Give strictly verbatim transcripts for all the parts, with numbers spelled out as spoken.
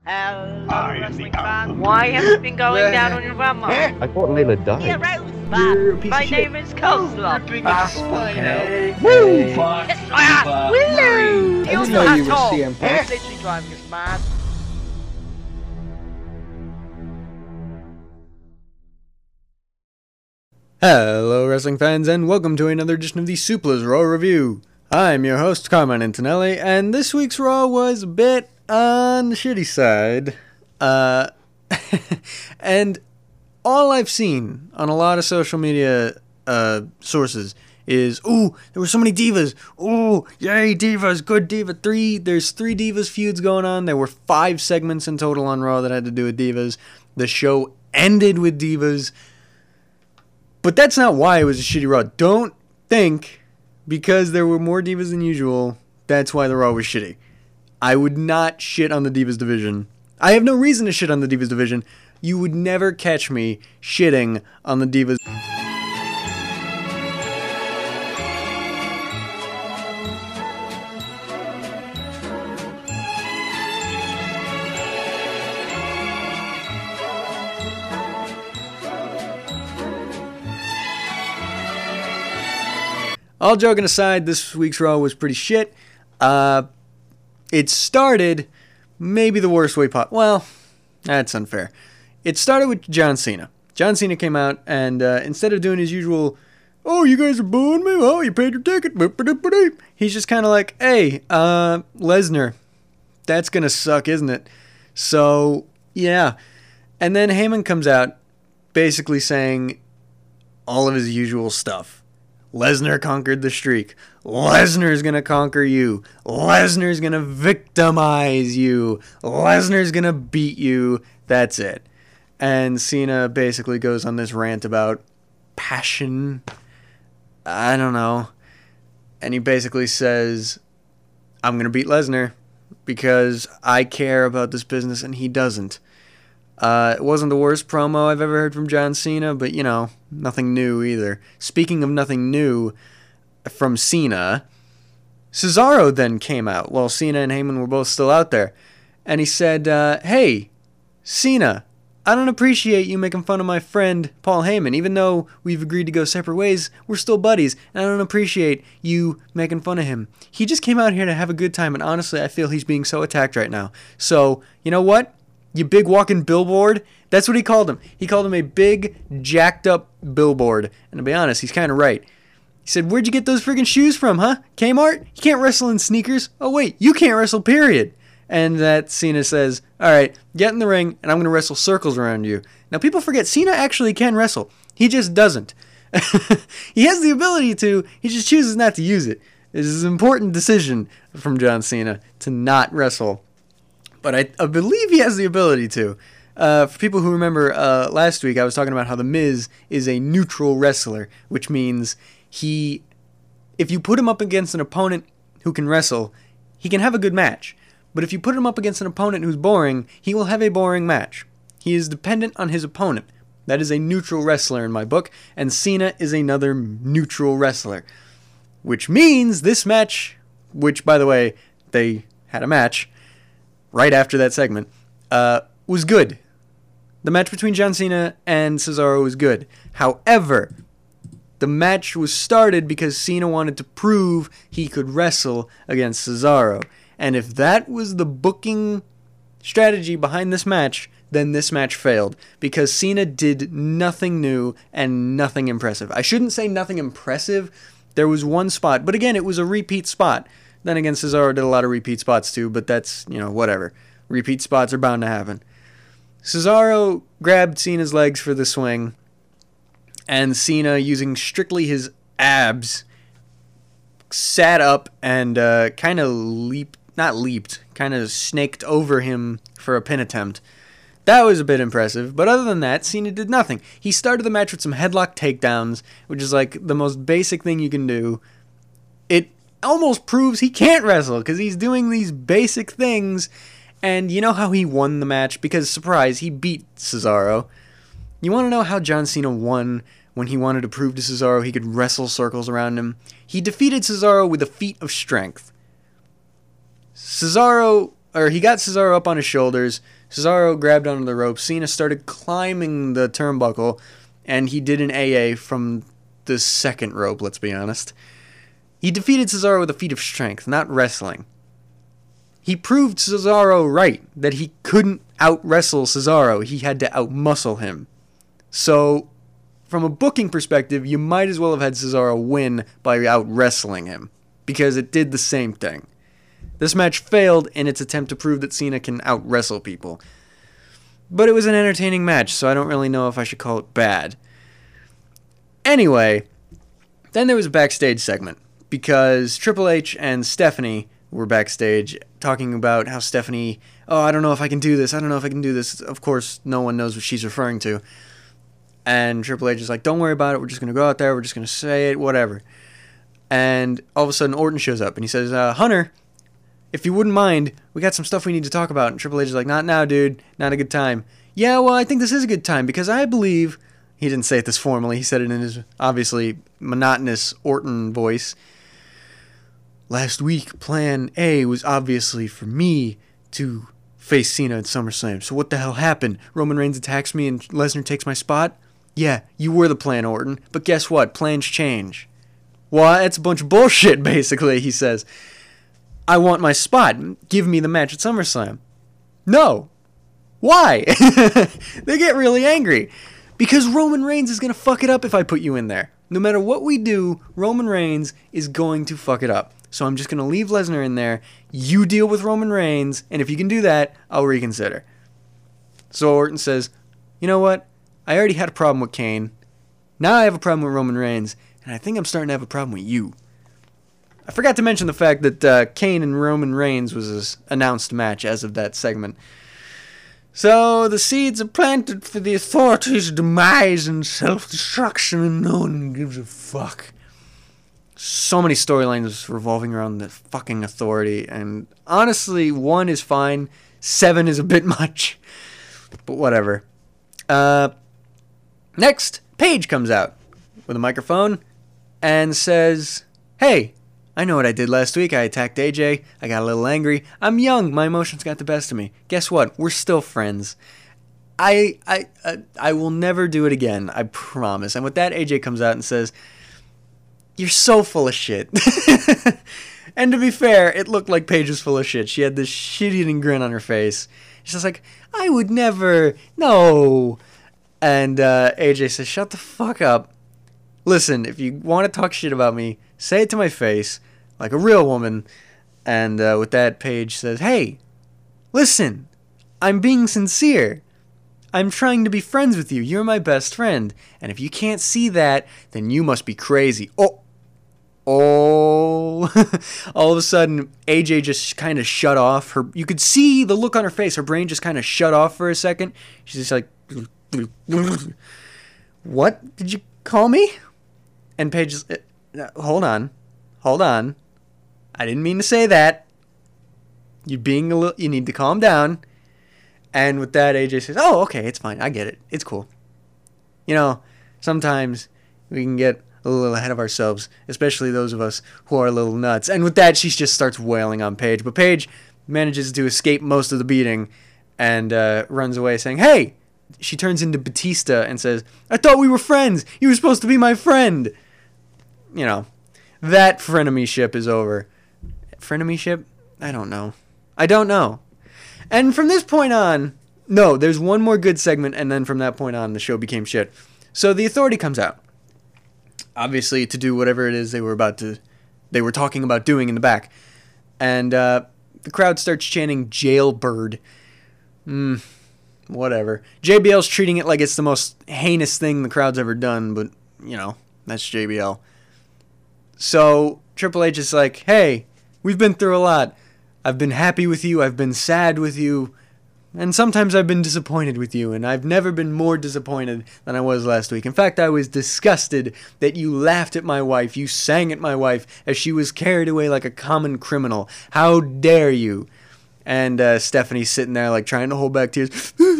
Hello, I am wrestling the fan. Why have you been going Well, down on your grandma? I thought Layla died. Yeah, You're a Rosebud. piece My of shit. name is Coleslaw. Ripping Ah, his spine okay. out. Woo! Fuck Yes, I am. the Willow. Marine. I didn't You're know not you at were all. C M Punk. It's literally driving us mad. Hello wrestling fans and welcome to another edition of the Suplas Raw Review. I'm your host Carmen Antonelli and this week's Raw was a bit on the shitty side. Uh, and all I've seen on a lot of social media uh, sources is, ooh, there were so many divas. Ooh, yay, divas, good diva. Three, there's three divas feuds going on. There were five segments in total on Raw that had to do with divas. The show ended with divas. But that's not why it was a shitty Raw. Don't think because there were more divas than usual, that's why the Raw was shitty. I would not shit on the Divas division. I have no reason to shit on the Divas division. You would never catch me shitting on the Divas. All joking aside, this week's Raw was pretty shit. Uh, it started maybe the worst way possible. Well, that's unfair. It started with John Cena. John Cena came out, and uh, instead of doing his usual, oh, you guys are booing me? Oh, you paid your ticket. He's just kind of like, hey, uh, Lesnar, that's going to suck, isn't it? So, yeah. And then Heyman comes out basically saying all of his usual stuff. Lesnar conquered the streak. Lesnar's gonna conquer you. Lesnar's gonna victimize you. Lesnar's gonna beat you. That's it. And Cena basically goes on this rant about passion. I don't know. And he basically says, I'm gonna beat Lesnar because I care about this business and he doesn't. Uh, it wasn't the worst promo I've ever heard from John Cena, but, you know, nothing new either. Speaking of nothing new from Cena, Cesaro then came out while Cena and Heyman were both still out there. And he said, uh, hey, Cena, I don't appreciate you making fun of my friend Paul Heyman. Even though we've agreed to go separate ways, we're still buddies. And I don't appreciate you making fun of him. He just came out here to have a good time, and honestly, I feel he's being so attacked right now. So, you know what? You big walking billboard. That's what he called him. He called him a big, jacked up billboard. And to be honest, he's kind of right. He said, where'd you get those friggin' shoes from, huh? Kmart? You can't wrestle in sneakers. Oh, wait, you can't wrestle, period. And that Cena says, all right, get in the ring, and I'm going to wrestle circles around you. Now, people forget, Cena actually can wrestle. He just doesn't. He has the ability to. He just chooses not to use it. This is an important decision from John Cena to not wrestle. But I, I believe he has the ability to. Uh, for people who remember uh, last week, I was talking about how The Miz is a neutral wrestler, which means he, if you put him up against an opponent who can wrestle, he can have a good match. But if you put him up against an opponent who's boring, he will have a boring match. He is dependent on his opponent. That is a neutral wrestler in my book, and Cena is another neutral wrestler. Which means this match, which, by the way, they had a match right after that segment, uh, was good. The match between John Cena and Cesaro was good. However, the match was started because Cena wanted to prove he could wrestle against Cesaro. And if that was the booking strategy behind this match, then this match failed. Because Cena did nothing new and nothing impressive. I shouldn't say nothing impressive. There was one spot, but again, it was a repeat spot. Then again, Cesaro did a lot of repeat spots too, but that's, you know, whatever. Repeat spots are bound to happen. Cesaro grabbed Cena's legs for the swing, and Cena, using strictly his abs, sat up and uh, kind of leaped, not leaped, kind of snaked over him for a pin attempt. That was a bit impressive, but other than that, Cena did nothing. He started the match with some headlock takedowns, which is like the most basic thing you can do. It almost proves he can't wrestle because he's doing these basic things. And you know how he won the match? Because, surprise, he beat Cesaro. You want to know how John Cena won when he wanted to prove to Cesaro he could wrestle circles around him? He defeated Cesaro with a feat of strength. Cesaro or he got Cesaro up on his shoulders. Cesaro grabbed onto the rope. Cena started climbing the turnbuckle, and he did an A A from the second rope, let's be honest. He defeated Cesaro with a feat of strength, not wrestling. He proved Cesaro right, that he couldn't out-wrestle Cesaro. He had to out-muscle him. So, from a booking perspective, you might as well have had Cesaro win by out-wrestling him, because it did the same thing. This match failed in its attempt to prove that Cena can out-wrestle people. But it was an entertaining match, so I don't really know if I should call it bad. Anyway, then there was a backstage segment, because Triple H and Stephanie were backstage talking about how Stephanie, oh, I don't know if I can do this, I don't know if I can do this. Of course, no one knows what she's referring to. And Triple H is like, don't worry about it, we're just going to go out there, we're just going to say it, whatever. And all of a sudden, Orton shows up, and he says, uh, Hunter, if you wouldn't mind, we got some stuff we need to talk about. And Triple H is like, not now, dude, not a good time. Yeah, well, I think this is a good time, because I believe, he didn't say it this formally, he said it in his, obviously, monotonous Orton voice. Last week, plan A was obviously for me to face Cena at SummerSlam. So what the hell happened? Roman Reigns attacks me and Lesnar takes my spot? Yeah, you were the plan, Orton. But guess what? Plans change. Well, that's a bunch of bullshit, basically, he says. I want my spot. Give me the match at SummerSlam. No. Why? They get really angry. Because Roman Reigns is going to fuck it up if I put you in there. No matter what we do, Roman Reigns is going to fuck it up. So I'm just going to leave Lesnar in there. You deal with Roman Reigns, and if you can do that, I'll reconsider. So Orton says, you know what? I already had a problem with Kane. Now I have a problem with Roman Reigns, and I think I'm starting to have a problem with you. I forgot to mention the fact that uh, Kane and Roman Reigns was an announced match as of that segment. So the seeds are planted for the Authority's demise and self-destruction, and no one gives a fuck. So many storylines revolving around the fucking Authority, and honestly, one is fine, seven is a bit much, but whatever. Uh, next, Paige comes out with a microphone and says, hey, I know what I did last week. I attacked A J. I got a little angry. I'm young. My emotions got the best of me. Guess what? We're still friends. I I I, I will never do it again. I promise. And with that, A J comes out and says, you're so full of shit. And to be fair, it looked like Paige was full of shit. She had this shit-eating grin on her face. She's just like, I would never. No. And uh, A J says, shut the fuck up. Listen, if you want to talk shit about me, say it to my face, like a real woman. And uh, with that, Paige says, hey, listen, I'm being sincere. I'm trying to be friends with you. You're my best friend. And if you can't see that, then you must be crazy. Oh, oh. All of a sudden, A J just kind of shut off. Her, you could see the look on her face. Her brain just kind of shut off for a second. She's just like, what did you call me? And Paige is, uh, hold on, hold on. I didn't mean to say that. You're being a little, you need to calm down. And with that, A J says, oh, okay, it's fine. I get it. It's cool. You know, sometimes we can get a little ahead of ourselves, especially those of us who are a little nuts. And with that, she just starts wailing on Paige. But Paige manages to escape most of the beating and uh, runs away saying, hey! She turns into Batista and says, I thought we were friends. You were supposed to be my friend. You know, that frenemy-ship is over. Frenemy-ship? I don't know. I don't know. And from this point on, no, there's one more good segment, and then from that point on, the show became shit. So the Authority comes out, obviously to do whatever it is they were about to, they were talking about doing in the back. And uh, the crowd starts chanting, Jailbird. Hmm. Whatever. J B L's treating it like it's the most heinous thing the crowd's ever done, but, you know, that's J B L. So, Triple H is like, hey, we've been through a lot. I've been happy with you, I've been sad with you, and sometimes I've been disappointed with you, and I've never been more disappointed than I was last week. In fact, I was disgusted that you laughed at my wife, you sang at my wife as she was carried away like a common criminal. How dare you? And uh, Stephanie's sitting there, like, trying to hold back tears.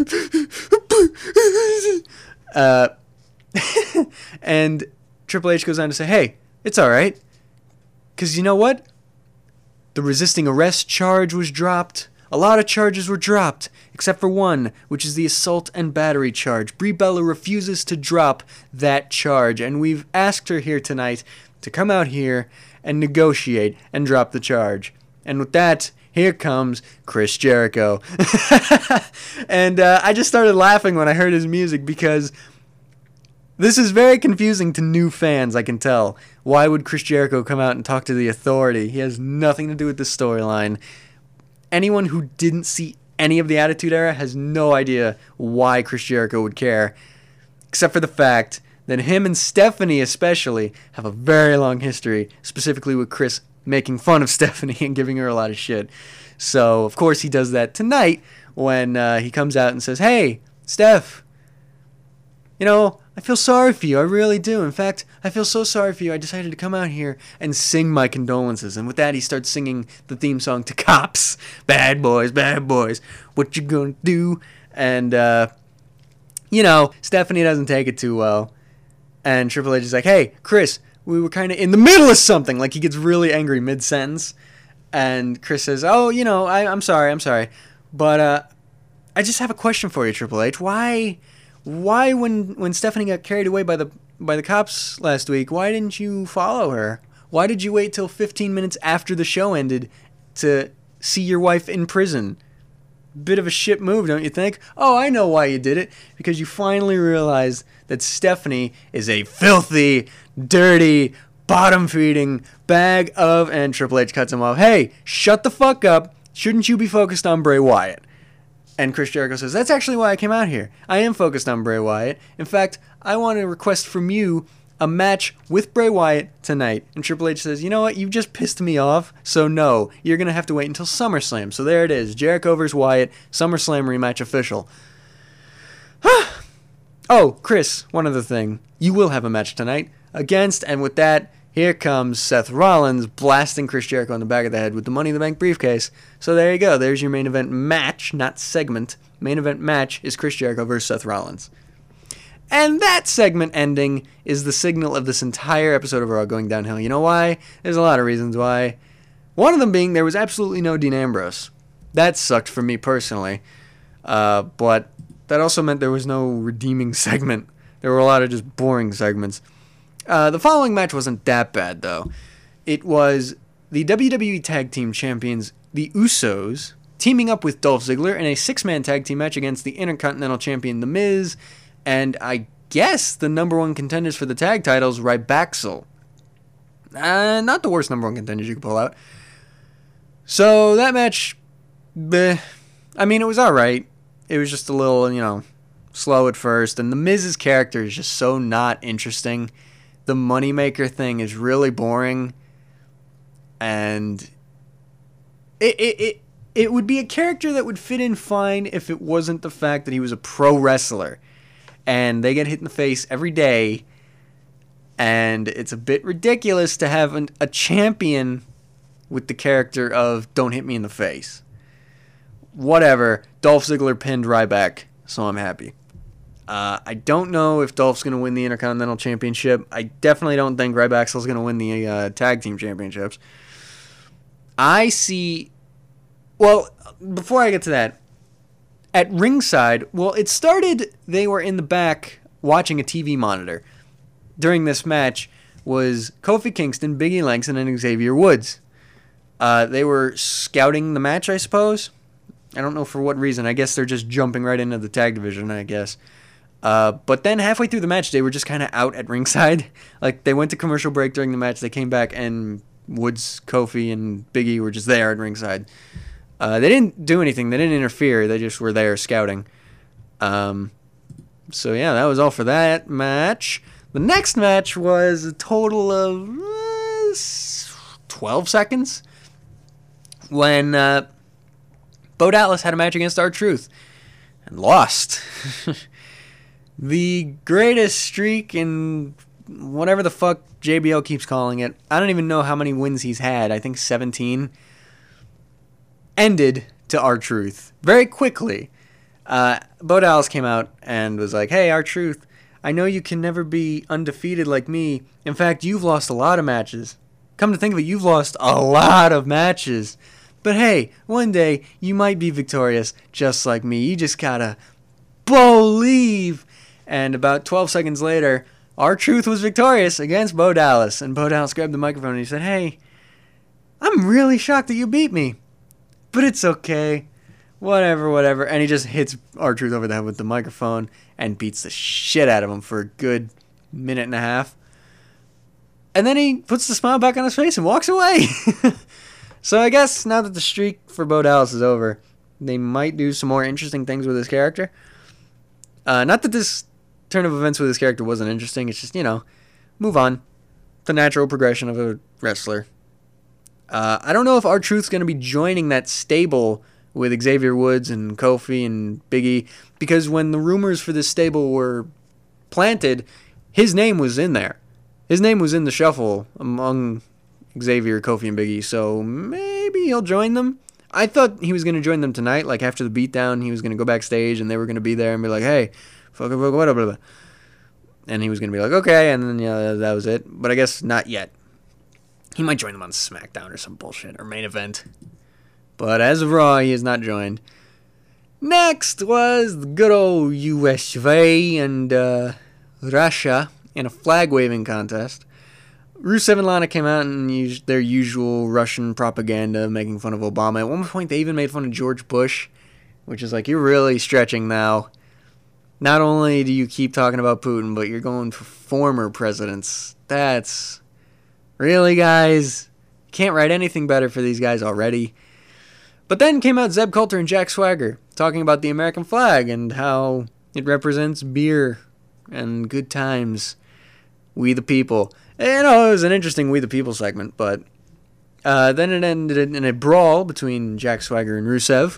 uh, and Triple H goes on to say, hey, it's all right. Because you know what? The resisting arrest charge was dropped. A lot of charges were dropped, except for one, which is the assault and battery charge. Brie Bella refuses to drop that charge, and we've asked her here tonight to come out here and negotiate and drop the charge. And with that, here comes Chris Jericho. And uh, I just started laughing when I heard his music because this is very confusing to new fans, I can tell. Why would Chris Jericho come out and talk to the Authority? He has nothing to do with this storyline. Anyone who didn't see any of the Attitude Era has no idea why Chris Jericho would care, except for the fact that him and Stephanie especially have a very long history, specifically with Chris making fun of Stephanie and giving her a lot of shit. So, of course, he does that tonight when uh, he comes out and says, "Hey, Steph, you know, I feel sorry for you. I really do. In fact, I feel so sorry for you. I decided to come out here and sing my condolences." And with that, he starts singing the theme song to Cops. Bad boys, bad boys. What you gonna do? And, uh, you know, Stephanie doesn't take it too well. And Triple H is like, "Hey, Chris, we were kind of in the middle of something." Like, he gets really angry mid-sentence. And Chris says, "Oh, you know, I, I'm sorry, I'm sorry. But uh, I just have a question for you, Triple H. Why... Why, when when Stephanie got carried away by the by the cops last week, why didn't you follow her? Why did you wait till fifteen minutes after the show ended to see your wife in prison? Bit of a shit move, don't you think?" "Oh, I know why you did it. Because you finally realized that Stephanie is a filthy, dirty, bottom-feeding bag of..." And Triple H cuts him off. "Hey, shut the fuck up. Shouldn't you be focused on Bray Wyatt?" And Chris Jericho says, "That's actually why I came out here. I am focused on Bray Wyatt. In fact, I want to request from you a match with Bray Wyatt tonight." And Triple H says, "You know what? You've just pissed me off. So no, you're going to have to wait until SummerSlam." So there it is. Jericho versus Wyatt, SummerSlam rematch official. Oh, Chris, one other thing. You will have a match tonight against, and with that, here comes Seth Rollins blasting Chris Jericho on the back of the head with the Money in the Bank briefcase. So there you go. There's your main event match, not segment. Main event match is Chris Jericho versus Seth Rollins. And that segment ending is the signal of this entire episode of Raw going downhill. You know why? There's a lot of reasons why. One of them being there was absolutely no Dean Ambrose. That sucked for me personally. Uh, but that also meant there was no redeeming segment. There were a lot of just boring segments. Uh, the following match wasn't that bad, though. It was the W W E Tag Team Champions, the Usos, teaming up with Dolph Ziggler in a six-man tag team match against the Intercontinental Champion, The Miz, and I guess the number one contenders for the tag titles, Rybaxel. Uh, not the worst number one contenders you could pull out. So that match, bleh. I mean, it was alright. It was just a little, you know, slow at first, and The Miz's character is just so not interesting. The Moneymaker thing is really boring, and it, it it it would be a character that would fit in fine if it wasn't the fact that he was a pro wrestler, and they get hit in the face every day, and it's a bit ridiculous to have an, a champion with the character of "don't hit me in the face." Whatever, Dolph Ziggler pinned Ryback, so I'm happy. Uh, I don't know if Dolph's going to win the Intercontinental Championship. I definitely don't think Rybaxel's going to win the uh, Tag Team Championships. I see... Well, before I get to that, at ringside, well, it started, they were in the back watching a T V monitor. During this match was Kofi Kingston, Biggie Langston, and Xavier Woods. Uh, they were scouting the match, I suppose. I don't know for what reason. I guess they're just jumping right into the tag division, I guess. Uh, but then halfway through the match, they were just kind of out at ringside. Like, they went to commercial break during the match. They came back, and Woods, Kofi, and Big E were just there at ringside. Uh, they didn't do anything. They didn't interfere. They just were there scouting. Um, so, yeah, that was all for that match. The next match was a total of uh, twelve seconds when uh, Bo Dallas had a match against R-Truth and lost. The greatest streak in whatever the fuck J B L keeps calling it. I don't even know how many wins he's had. I think seventeen. Ended to R-Truth very quickly. Uh, Bo Dallas came out and was like, "Hey, R-Truth, I know you can never be undefeated like me. In fact, you've lost a lot of matches. Come to think of it, you've lost a lot of matches. But hey, one day you might be victorious just like me. You just gotta believe. And about twelve seconds later, R-Truth was victorious against Bo Dallas. And Bo Dallas grabbed the microphone and he said, hey, I'm really shocked that you beat me. But it's okay. Whatever, whatever. And he just hits R-Truth over the head with the microphone and beats the shit out of him for a good minute and a half. And then he puts the smile back on his face and walks away. So I guess now that the streak for Bo Dallas is over, they might do some more interesting things with his character. Uh, not that this turn of events with his character wasn't interesting. It's just, you know, move on. The natural progression of a wrestler. Uh, I don't know if R-Truth's going to be joining that stable with Xavier Woods and Kofi and Big E, because when the rumors for this stable were planted, his name was in there. His name was in the shuffle among Xavier, Kofi, and Big E, so maybe he'll join them. I thought he was going to join them tonight, like after the beatdown, he was going to go backstage and they were going to be there and be like, hey, fuck, fuck, fuck, blah, blah, blah. And he was going to be like, okay, and then yeah, that was it. But I guess not yet. He might join them on SmackDown or some bullshit, or main event. But as of Raw, he has not joined. Next was the good old U S of A and uh, Russia in a flag-waving contest. Rusev and Lana came out and used their usual Russian propaganda, making fun of Obama. At one point, they even made fun of George Bush, which is like, you're really stretching now. Not only do you keep talking about Putin, but you're going for former presidents. That's... Really, guys? Can't write anything better for these guys already. But then came out Zeb Coulter and Jack Swagger, talking about the American flag and how it represents beer and good times. We the people. You know, it was an interesting We the People segment, but uh, then it ended in a brawl between Jack Swagger and Rusev.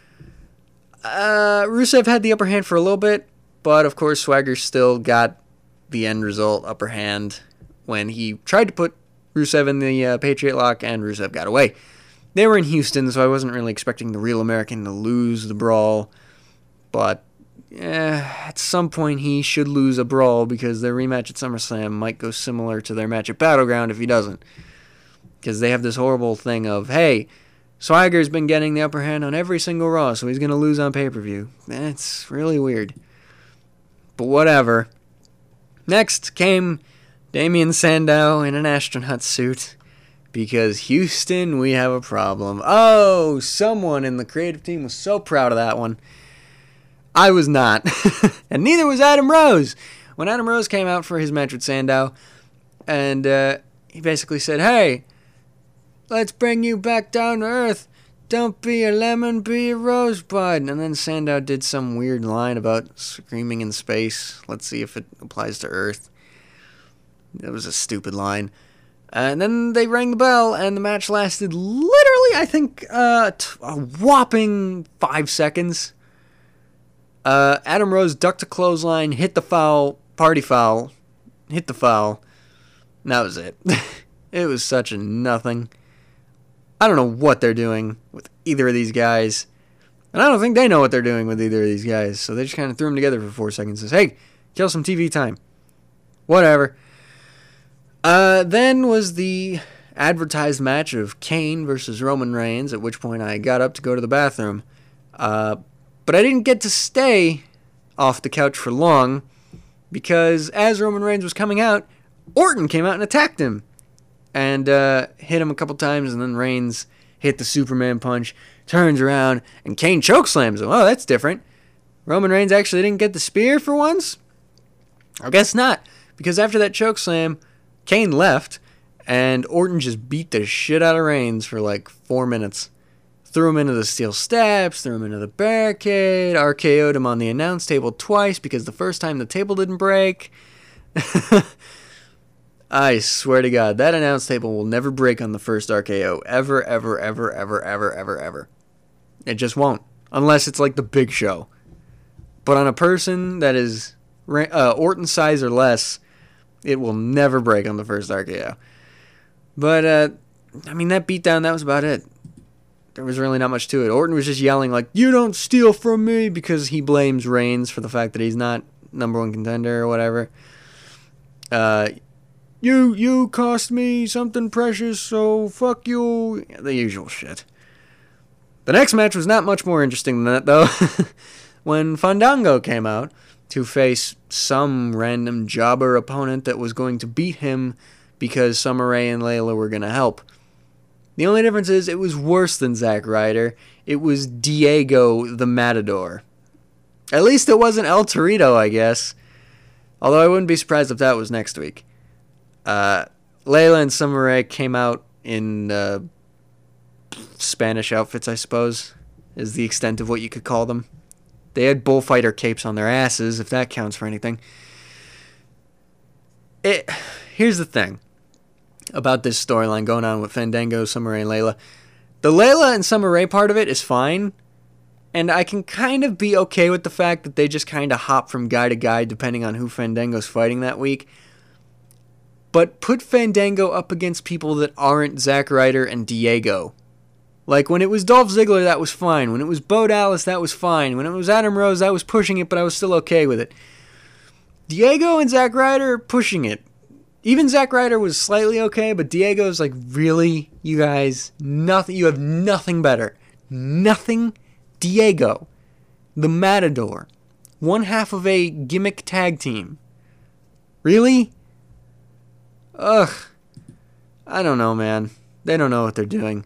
Uh, Rusev had the upper hand for a little bit, but of course Swagger still got the end result, upper hand, when he tried to put Rusev in the uh, Patriot Lock, and Rusev got away. They were in Houston, so I wasn't really expecting the Real American to lose the brawl, but eh, at some point he should lose a brawl because their rematch at SummerSlam might go similar to their match at Battleground if he doesn't. Because they have this horrible thing of, hey, Swagger's been getting the upper hand on every single Raw, so he's going to lose on pay-per-view. It's really weird. But whatever. Next came Damien Sandow in an astronaut suit. Because Houston, we have a problem. Oh, someone in the creative team was so proud of that one. I was not. And neither was Adam Rose. When Adam Rose came out for his match with Sandow, and uh, he basically said, hey, let's bring you back down to earth. Don't be a lemon, be a rosebud. And then Sandow did some weird line about screaming in space. Let's see if it applies to Earth. It was a stupid line. And then they rang the bell, and the match lasted literally, I think, uh, t- a whopping five seconds. Uh, Adam Rose ducked a clothesline, hit the foul, party foul, hit the foul. And that was it. It was such a nothing. I don't know what they're doing with either of these guys. And I don't think they know what they're doing with either of these guys. So they just kind of threw them together for four seconds and says, hey, kill some T V time. Whatever. Uh, then was the advertised match of Kane versus Roman Reigns, at which point I got up to go to the bathroom. Uh, but I didn't get to stay off the couch for long, because as Roman Reigns was coming out, Orton came out and attacked him. And uh, hit him a couple times, and then Reigns hit the Superman punch, turns around, and Kane chokeslams him. Oh, that's different. Roman Reigns actually didn't get the spear for once? I guess not, because after that chokeslam, Kane left, and Orton just beat the shit out of Reigns for like four minutes. Threw him into the steel steps, threw him into the barricade, R K O'd him on the announce table twice because the first time the table didn't break. I swear to God, that announce table will never break on the first R K O. Ever, ever, ever, ever, ever, ever, ever. It just won't. Unless it's like the Big Show. But on a person that is uh, Orton's size or less, it will never break on the first R K O. But, uh, I mean, that beatdown, that was about it. There was really not much to it. Orton was just yelling like, you don't steal from me, because he blames Reigns for the fact that he's not number one contender or whatever. Uh, you, you cost me something precious, so fuck you. The usual shit. The next match was not much more interesting than that, though. When Fandango came out to face some random jobber opponent that was going to beat him because Summer Rae and Layla were going to help. The only difference is it was worse than Zack Ryder. It was Diego the Matador. At least it wasn't El Torito, I guess. Although I wouldn't be surprised if that was next week. Uh, Layla and Summer Rae came out in uh, Spanish outfits, I suppose, is the extent of what you could call them. They had bullfighter capes on their asses, if that counts for anything. It. Here's the thing about this storyline going on with Fandango, Summer Rae, and Layla. The Layla and Summer Rae part of it is fine, and I can kind of be okay with the fact that they just kind of hop from guy to guy depending on who Fandango's fighting that week. But put Fandango up against people that aren't Zack Ryder and Diego. Like, when it was Dolph Ziggler, that was fine. When it was Bo Dallas, that was fine. When it was Adam Rose, that was pushing it, but I was still okay with it. Diego and Zack Ryder, pushing it. Even Zack Ryder was slightly okay, but Diego's like, really? You guys, nothing. You have nothing better. Nothing. Diego, the Matador, one half of a gimmick tag team. Really? Ugh. I don't know, man. They don't know what they're doing.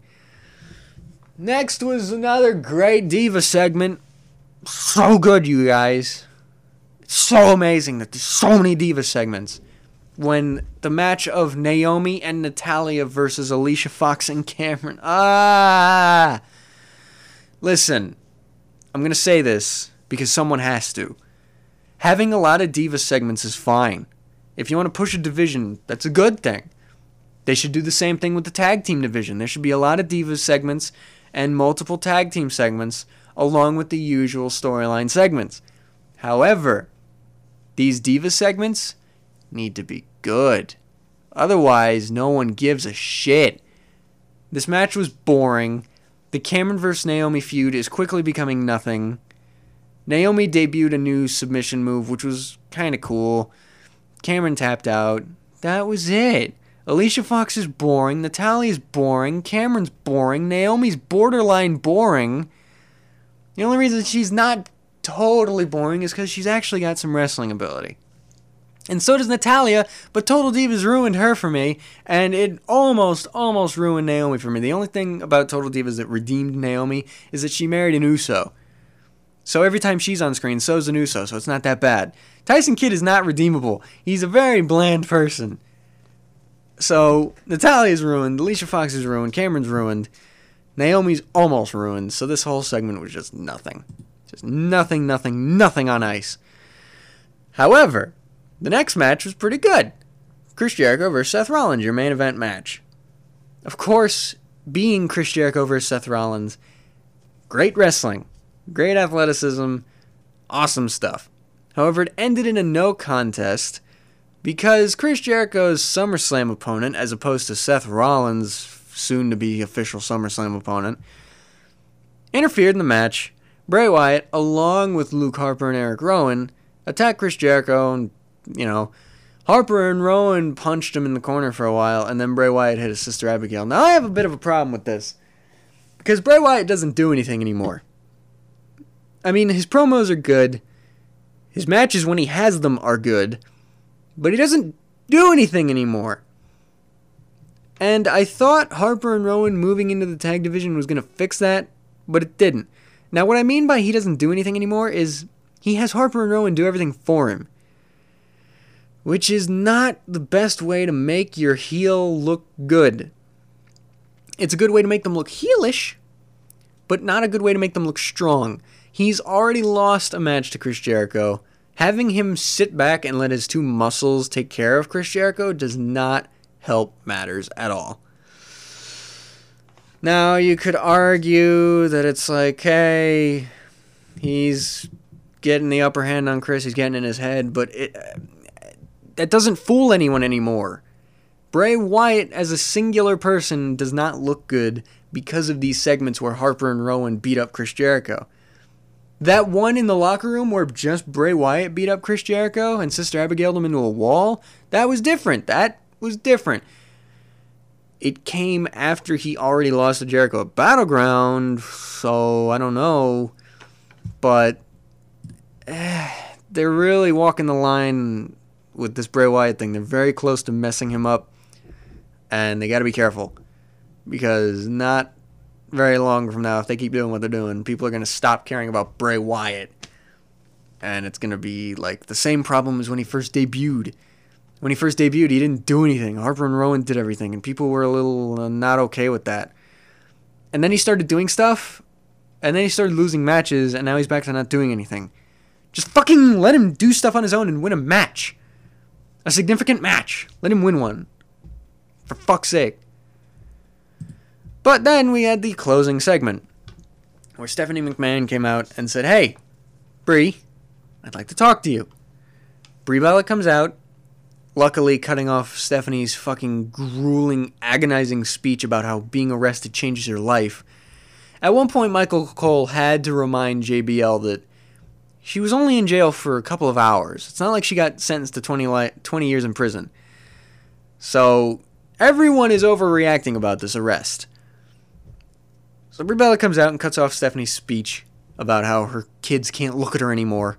Next was another great Diva segment. So good, you guys. It's so amazing that there's so many Diva segments. When the match of Naomi and Natalya versus Alicia Fox and Cameron. Ah! Listen, I'm going to say this because someone has to. Having a lot of Diva segments is fine. If you want to push a division, that's a good thing. They should do the same thing with the tag team division. There should be a lot of Diva segments and multiple tag team segments along with the usual storyline segments. However, these Diva segments need to be good. Otherwise, no one gives a shit. This match was boring. The Cameron versus Naomi feud is quickly becoming nothing. Naomi debuted a new submission move, which was kind of cool. Cameron tapped out. That was it. Alicia Fox is boring. Natalya's boring. Cameron's boring. Naomi's borderline boring. The only reason she's not totally boring is because she's actually got some wrestling ability. And so does Natalya, but Total Divas ruined her for me, and it almost, almost ruined Naomi for me. The only thing about Total Divas that redeemed Naomi is that she married an Uso. So every time she's on screen, so's an Uso, so it's not that bad. Tyson Kidd is not redeemable. He's a very bland person. So Natalya's ruined, Alicia Fox is ruined, Cameron's ruined, Naomi's almost ruined, so this whole segment was just nothing. Just nothing, nothing, nothing on ice. However, the next match was pretty good. Chris Jericho versus Seth Rollins, your main event match. Of course, being Chris Jericho versus Seth Rollins, great wrestling, great athleticism, awesome stuff. However, it ended in a no contest because Chris Jericho's SummerSlam opponent, as opposed to Seth Rollins' soon-to-be official SummerSlam opponent, interfered in the match. Bray Wyatt, along with Luke Harper and Eric Rowan, attacked Chris Jericho, and, you know, Harper and Rowan punched him in the corner for a while, and then Bray Wyatt hit his sister Abigail. Now, I have a bit of a problem with this, because Bray Wyatt doesn't do anything anymore. I mean, his promos are good, his matches when he has them are good, but he doesn't do anything anymore. And I thought Harper and Rowan moving into the tag division was going to fix that, but it didn't. Now, what I mean by he doesn't do anything anymore is he has Harper and Rowan do everything for him, which is not the best way to make your heel look good. It's a good way to make them look heelish, but not a good way to make them look strong. He's already lost a match to Chris Jericho. Having him sit back and let his two muscles take care of Chris Jericho does not help matters at all. Now, you could argue that it's like, hey, he's getting the upper hand on Chris, he's getting in his head, but it, that doesn't fool anyone anymore. Bray Wyatt as a singular person does not look good because of these segments where Harper and Rowan beat up Chris Jericho. That one in the locker room where just Bray Wyatt beat up Chris Jericho and Sister Abigailed him into a wall, that was different. That was different. it came after he already lost to Jericho at Battleground, so I don't know. But eh, they're really walking the line with this Bray Wyatt thing. They're very close to messing him up, and they got to be careful, because not very long from now, if they keep doing what they're doing, people are going to stop caring about Bray Wyatt, and it's going to be like the same problem as when he first debuted. When he first debuted, he didn't do anything. Harper and Rowan did everything, and people were a little uh, not okay with that. And then he started doing stuff, and then he started losing matches, and now he's back to not doing anything. Just fucking let him do stuff on his own and win a match. A significant match. Let him win one. For fuck's sake. But then we had the closing segment, where Stephanie McMahon came out and said, "Hey, Brie, I'd like to talk to you." Brie Bella comes out, luckily cutting off Stephanie's fucking grueling, agonizing speech about how being arrested changes your life. At one point, Michael Cole had to remind J B L that she was only in jail for a couple of hours. It's not like she got sentenced to twenty, li- twenty years in prison. So, everyone is overreacting about this arrest. So, Brie Bella comes out and cuts off Stephanie's speech about how her kids can't look at her anymore.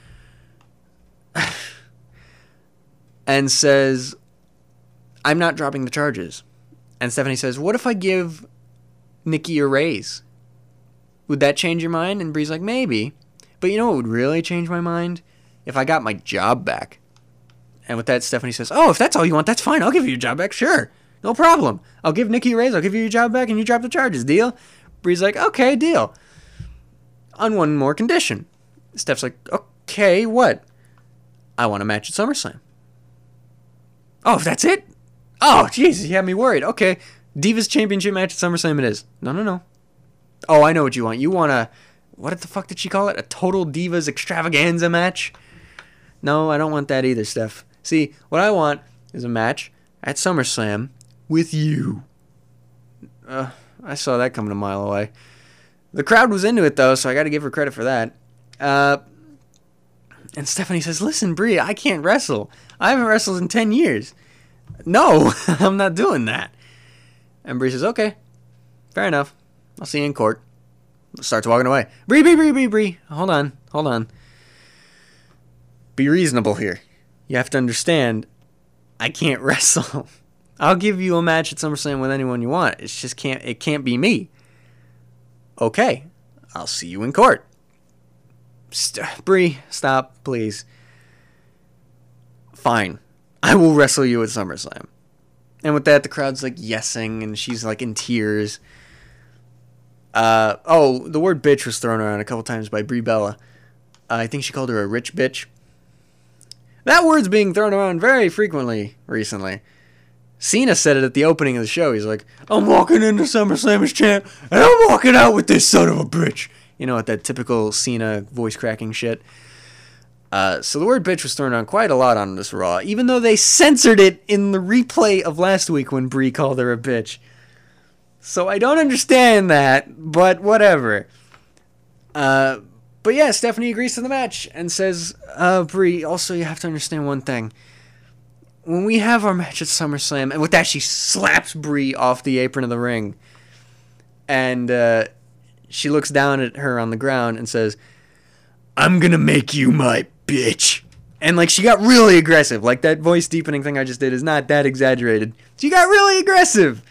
And says, "I'm not dropping the charges." And Stephanie says, "What if I give Nikki a raise? Would that change your mind?" And Brie's like, "Maybe. But you know what would really change my mind? If I got my job back." And with that, Stephanie says, "Oh, if that's all you want, that's fine. I'll give you your job back. Sure. No problem. I'll give Nikki a raise. I'll give you your job back and you drop the charges. Deal?" Brie's like, "Okay, deal. On one more condition." Steph's like, "Okay, what?" "I want a match at SummerSlam." "Oh, if that's it? Oh, jeez, you had me worried. Okay, Divas Championship match at SummerSlam it is." "No, no, no. Oh, I know what you want. You want a, what the fuck did she call it? A Total Divas Extravaganza match?" "No, I don't want that either, Steph. See, what I want is a match at SummerSlam with you." Uh, I saw that coming a mile away. The crowd was into it, though, so I got to give her credit for that. Uh, and Stephanie says, "Listen, Brie, I can't wrestle. I haven't wrestled in ten years. No, I'm not doing that." And Brie says, "Okay, fair enough. I'll see you in court." Starts walking away. Brie, Brie, Brie, Brie, Brie. Hold on, hold on. Be reasonable here. You have to understand, I can't wrestle. I'll give you a match at SummerSlam with anyone you want. It's just can't, it can't be me. "Okay, I'll see you in court." St- Brie, stop, please. "Fine. I will wrestle you at SummerSlam." And with that, the crowd's like yesing, and she's like in tears. Uh, oh, the word bitch was thrown around a couple times by Brie Bella. Uh, I think she called her a rich bitch. That word's being thrown around very frequently recently. Cena said it at the opening of the show. He's like, "I'm walking into SummerSlam as champ, and I'm walking out with this son of a bitch." You know, at that typical Cena voice cracking shit. Uh, so the word bitch was thrown around quite a lot on this Raw, even though they censored it in the replay of last week when Brie called her a bitch. So I don't understand that, but whatever. Uh, but yeah, Stephanie agrees to the match and says, uh, "Brie, also you have to understand one thing. When we have our match at SummerSlam," and with that she slaps Brie off the apron of the ring. And uh, she looks down at her on the ground and says, "I'm gonna make you my bitch." And like she got really aggressive. Like that voice deepening thing I just did is not that exaggerated. She got really aggressive.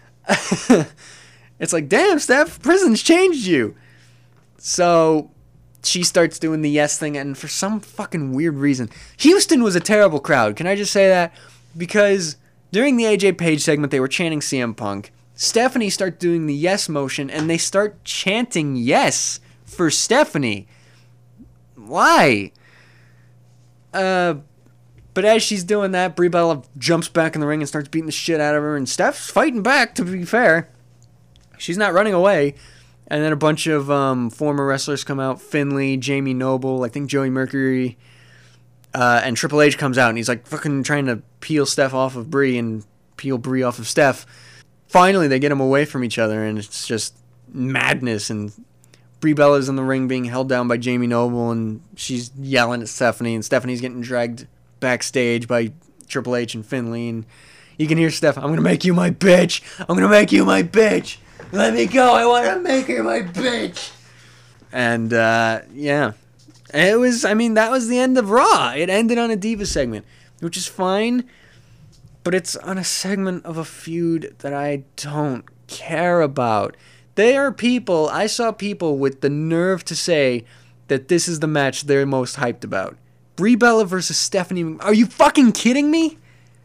It's like, damn, Steph, prison's changed you. So she starts doing the yes thing, and for some fucking weird reason, Houston was a terrible crowd. Can I just say that? Because during the A J Page segment, they were chanting C M Punk. Stephanie starts doing the yes motion, and they start chanting yes for Stephanie. Why? Uh, but as she's doing that, Brie Bella jumps back in the ring and starts beating the shit out of her, and Steph's fighting back, to be fair. She's not running away. And then a bunch of um, former wrestlers come out. Finlay, Jamie Noble, I think Joey Mercury, uh, and Triple H comes out, and he's like fucking trying to peel Steph off of Brie and peel Brie off of Steph. Finally, they get them away from each other, and it's just madness, and Brie Bella's in the ring being held down by Jamie Noble, and she's yelling at Stephanie, and Stephanie's getting dragged backstage by Triple H and Finlay, and you You can hear Steph, I'm going to make you my bitch. I'm going to make you my bitch. Let me go. I want to make her my bitch. And, uh, yeah. It was, I mean, that was the end of Raw. It ended on a Diva segment, which is fine. But it's on a segment of a feud that I don't care about. There are people, I saw people with the nerve to say that this is the match they're most hyped about. Brie Bella versus Stephanie McMahon. Are you fucking kidding me?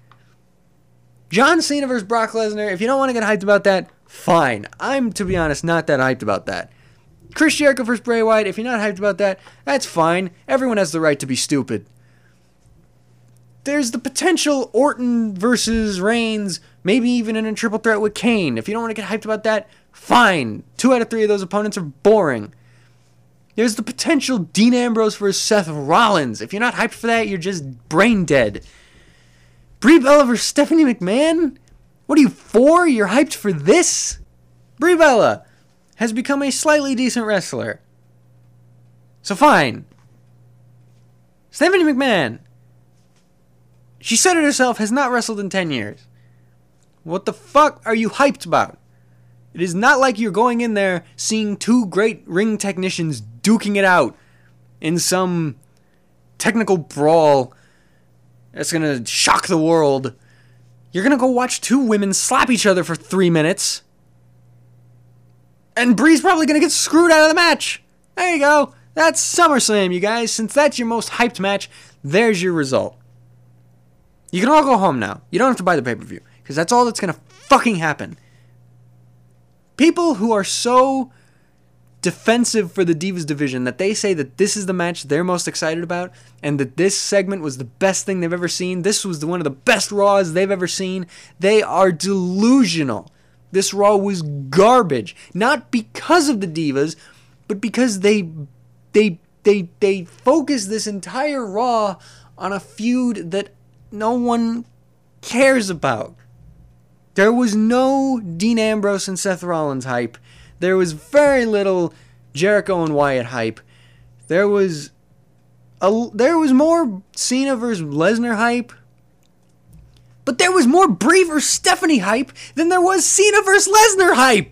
John Cena versus Brock Lesnar. If you don't want to get hyped about that, fine. I'm, to be honest, not that hyped about that. Chris Jericho versus Bray Wyatt. If you're not hyped about that, that's fine. Everyone has the right to be stupid. There's the potential Orton versus Reigns, maybe even in a triple threat with Kane. If you don't want to get hyped about that, fine. Two out of three of those opponents are boring. There's the potential Dean Ambrose versus Seth Rollins. If you're not hyped for that, you're just brain dead. Brie Bella versus Stephanie McMahon? What are you for? You're hyped for this? Brie Bella has become a slightly decent wrestler. So fine. Stephanie McMahon, she said it herself, has not wrestled in ten years. What the fuck are you hyped about? It is not like you're going in there seeing two great ring technicians duking it out in some technical brawl that's going to shock the world. You're going to go watch two women slap each other for three minutes. And Brie's probably going to get screwed out of the match. There you go. That's SummerSlam, you guys. Since that's your most hyped match, there's your result. You can all go home now. You don't have to buy the pay-per-view, because that's all that's going to fucking happen. People who are so defensive for the Divas division that they say that this is the match they're most excited about and that this segment was the best thing they've ever seen, this was the, one of the best Raws they've ever seen, they are delusional. This Raw was garbage. Not because of the Divas, but because they they they they focused this entire Raw on a feud that no one cares about. There was no Dean Ambrose and Seth Rollins hype. There was very little Jericho and Wyatt hype. There was a, there was more Cena versus Lesnar hype. But there was more Brie versus Stephanie hype than there was Cena versus Lesnar hype.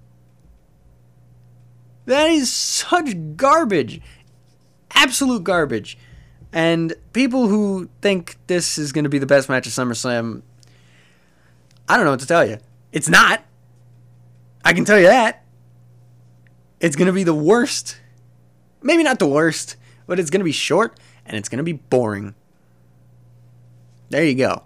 That is such garbage. Absolute garbage. And people who think this is going to be the best match of SummerSlam, I don't know what to tell you. It's not. I can tell you that. It's going to be the worst. Maybe not the worst, but it's going to be short and it's going to be boring. There you go.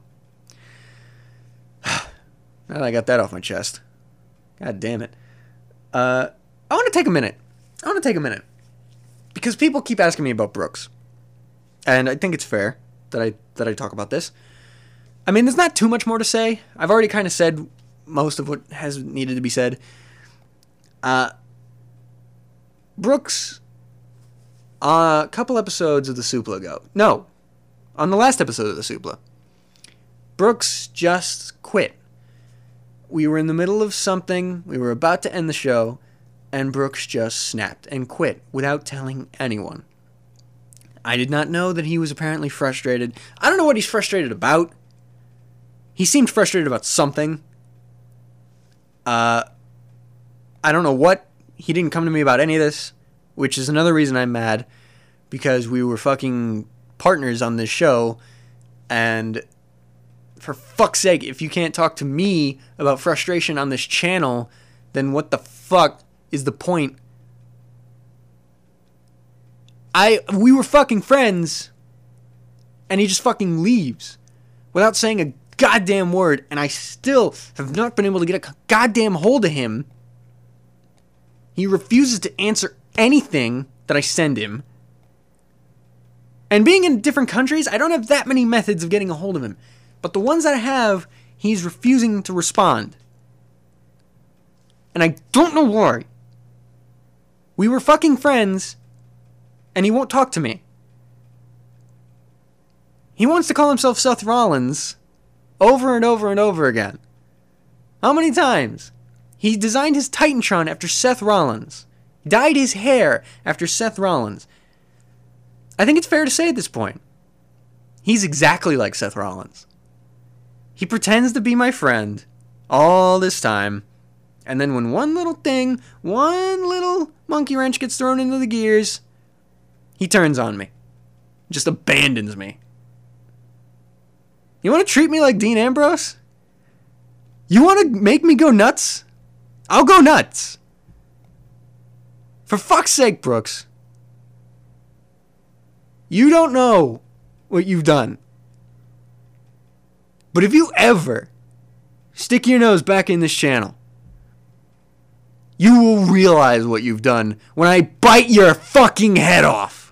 Now that I got that off my chest. God damn it. Uh, I want to take a minute. I want to take a minute. Because people keep asking me about Brooks. And I think it's fair that I that I talk about this. I mean, there's not too much more to say. I've already kind of said most of what has needed to be said. Uh, Brooks, uh, a couple episodes of the Supla ago. No, on the last episode of the Supla. Brooks just quit. We were in the middle of something. We were about to end the show. And Brooks just snapped and quit without telling anyone. I did not know that he was apparently frustrated. I don't know what he's frustrated about. He seemed frustrated about something. Uh, I don't know what. He didn't come to me about any of this, which is another reason I'm mad, because we were fucking partners on this show, and for fuck's sake, if you can't talk to me about frustration on this channel, then what the fuck is the point? I we were fucking friends, and he just fucking leaves without saying a goddamn word, and I still have not been able to get a goddamn hold of him. He refuses to answer anything that I send him. And being in different countries, I don't have that many methods of getting a hold of him. But the ones that I have, he's refusing to respond. And I don't know why. We were fucking friends, and he won't talk to me. He wants to call himself Seth Rollins over and over and over again. How many times? He designed his Titantron after Seth Rollins. Dyed his hair after Seth Rollins. I think it's fair to say at this point, he's exactly like Seth Rollins. He pretends to be my friend all this time. And then when one little thing, one little monkey wrench gets thrown into the gears, he turns on me. Just abandons me. You want to treat me like Dean Ambrose? You want to make me go nuts? I'll go nuts. For fuck's sake, Brooks. You don't know what you've done. But if you ever stick your nose back in this channel, you will realize what you've done when I bite your fucking head off.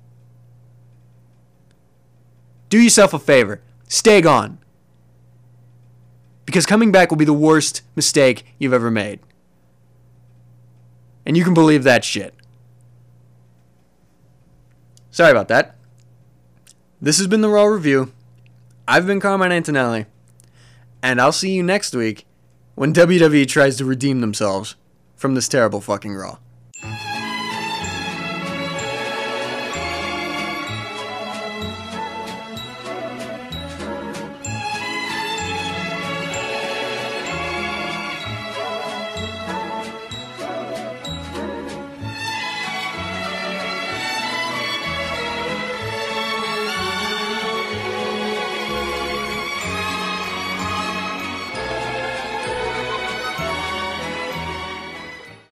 Do yourself a favor. Stay gone. Because coming back will be the worst mistake you've ever made. And you can believe that shit. Sorry about that. This has been the Raw Review. I've been Carmine Antonelli. And I'll see you next week when W W E tries to redeem themselves from this terrible fucking Raw.